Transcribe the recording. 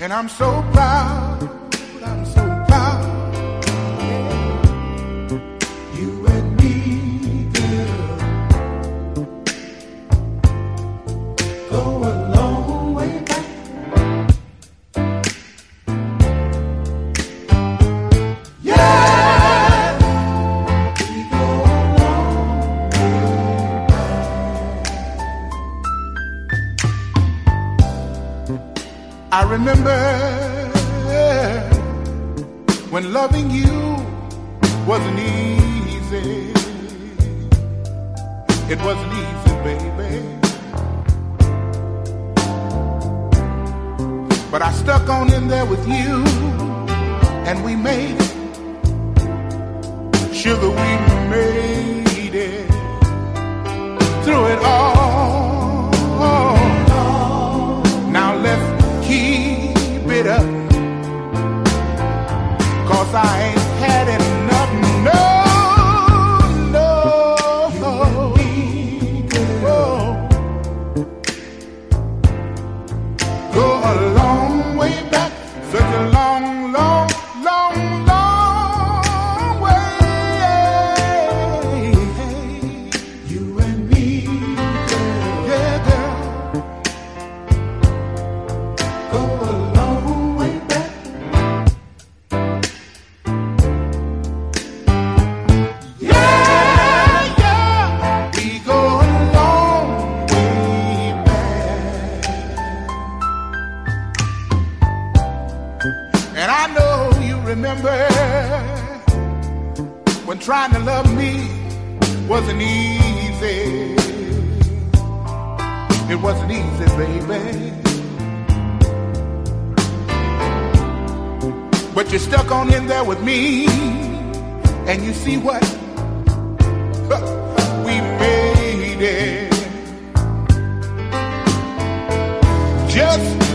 And I'm so proud, I'm so proud. You and me, girl, go a long way back. Yeah, we go a long way back. I remember when loving you wasn't easy. It wasn't easy, baby. But I stuck on in there with you, and we made it. Sugar, we made it through it all. Now let's keep it up, 'cause I ain't had enough. No, no. Go a long way back, such a long, long, long, long way. You and me, girl. Yeah, girl. Go a long way back. Yeah, yeah, we go a long way back. And I know you remember when trying to love me wasn't easy. It wasn't easy, baby. But you stuck on in there with me, and you see what? We made it. Just